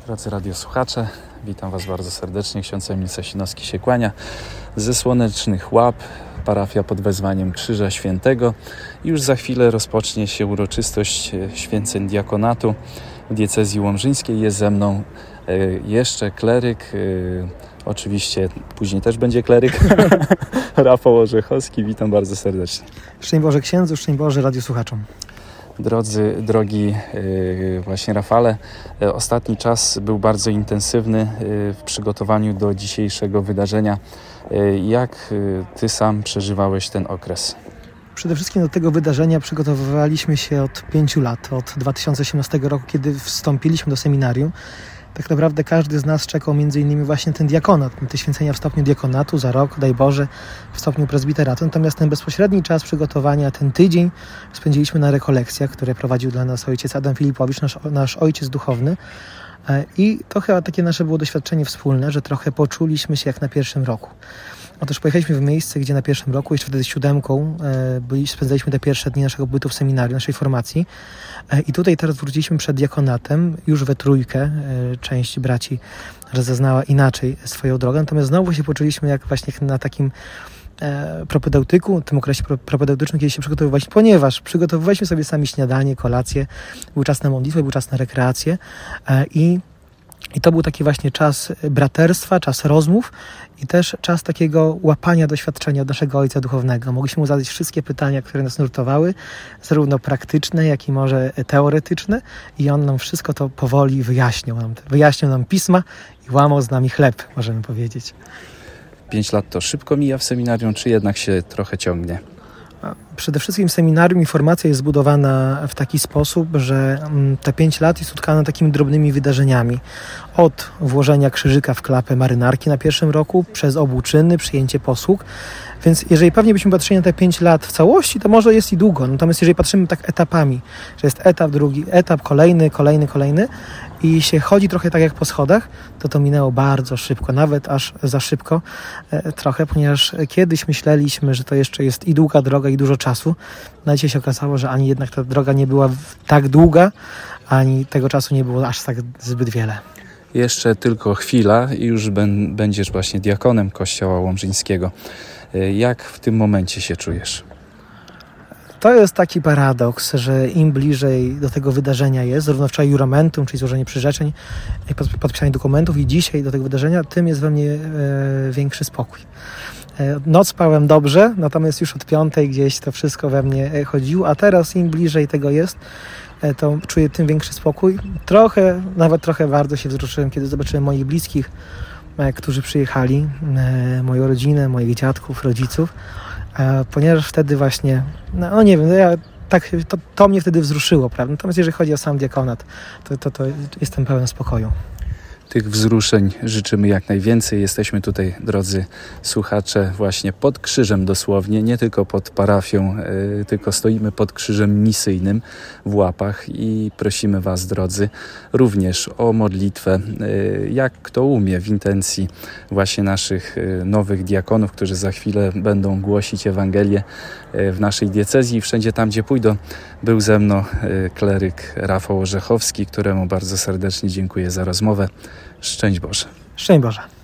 Drodzy radiosłuchacze, witam Was bardzo serdecznie. Ksiądz Emil Sasinowski się kłania ze Słonecznych Łap, parafia pod wezwaniem Krzyża Świętego. Już za chwilę rozpocznie się uroczystość święceń diakonatu w diecezji łomżyńskiej. Jest ze mną jeszcze kleryk, oczywiście później też będzie kleryk, Rafał Orzechowski. Witam bardzo serdecznie. Szczęść Boże księdzu, szczęść Boże radiosłuchaczom. Drogi właśnie Rafale, ostatni czas był bardzo intensywny w przygotowaniu do dzisiejszego wydarzenia. Jak Ty sam przeżywałeś ten okres? Przede wszystkim do tego wydarzenia przygotowywaliśmy się od 5 lat, od 2018 roku, kiedy wstąpiliśmy do seminarium. Tak naprawdę każdy z nas czekał między innymi właśnie ten diakonat, te święcenia w stopniu diakonatu za rok, daj Boże, w stopniu prezbiteratu. Natomiast ten bezpośredni czas przygotowania, ten tydzień spędziliśmy na rekolekcjach, które prowadził dla nas ojciec Adam Filipowicz, nasz ojciec duchowny. I to chyba takie nasze było doświadczenie wspólne, że trochę poczuliśmy się jak na pierwszym roku. Otóż pojechaliśmy w miejsce, gdzie na pierwszym roku, jeszcze wtedy z 7, spędzaliśmy te pierwsze dni naszego pobytu w seminarium, naszej formacji. I tutaj teraz wróciliśmy przed diakonatem, już we trójkę. Część braci rozeznała inaczej swoją drogę, natomiast znowu się poczuliśmy jak właśnie na takim propedeutyku, tym okresie propedeutycznym, kiedy się przygotowywaliśmy, ponieważ przygotowywaliśmy sobie sami śniadanie, kolację, był czas na modlitwę, był czas na rekreację i to był taki właśnie czas braterstwa, czas rozmów i też czas takiego łapania doświadczenia od naszego ojca duchownego. Mogliśmy mu zadać wszystkie pytania, które nas nurtowały, zarówno praktyczne, jak i może teoretyczne, i on nam wszystko to powoli wyjaśnił nam pisma i łamał z nami chleb, możemy powiedzieć. 5 lat to szybko mija w seminarium, czy jednak się trochę ciągnie? Przede wszystkim seminarium i formacja jest zbudowana w taki sposób, że te 5 lat jest spotkane takimi drobnymi wydarzeniami. Od włożenia krzyżyka w klapę marynarki na pierwszym roku, przez obłuczyny, przyjęcie posług. Więc jeżeli pewnie byśmy patrzyli na te 5 lat w całości, to może jest i długo. Natomiast jeżeli patrzymy tak etapami, że jest etap drugi, etap kolejny i się chodzi trochę tak jak po schodach, to minęło bardzo szybko, nawet aż za szybko trochę, ponieważ kiedyś myśleliśmy, że to jeszcze jest i długa droga, i dużo czasu. Na dzisiaj się okazało, że ani jednak ta droga nie była tak długa, ani tego czasu nie było aż tak zbyt wiele. Jeszcze tylko chwila i już będziesz właśnie diakonem Kościoła Łomżyńskiego. Jak w tym momencie się czujesz? To jest taki paradoks, że im bliżej do tego wydarzenia jest, zarówno wczoraj juramentum, czyli złożenie przyrzeczeń, podpisanie dokumentów, i dzisiaj do tego wydarzenia, tym jest we mnie większy spokój. Noc spałem dobrze, natomiast już od 5 gdzieś to wszystko we mnie chodziło, a teraz im bliżej tego jest, to czuję tym większy spokój. Nawet trochę bardzo się wzruszyłem, kiedy zobaczyłem moich bliskich, którzy przyjechali, moją rodzinę, moich dziadków, rodziców, ponieważ wtedy właśnie, nie wiem, to mnie wtedy wzruszyło, prawda? Natomiast jeżeli chodzi o sam diakonat, to jestem pełen spokoju. Tych wzruszeń życzymy jak najwięcej. Jesteśmy tutaj, drodzy słuchacze, właśnie pod krzyżem dosłownie, nie tylko pod parafią, tylko stoimy pod krzyżem misyjnym w Łapach i prosimy Was, drodzy, również o modlitwę, jak kto umie, w intencji właśnie naszych nowych diakonów, którzy za chwilę będą głosić Ewangelię w naszej diecezji. Wszędzie tam, gdzie pójdą, był ze mną kleryk Rafał Orzechowski, któremu bardzo serdecznie dziękuję za rozmowę. Szczęść Boże. Szczęść Boże.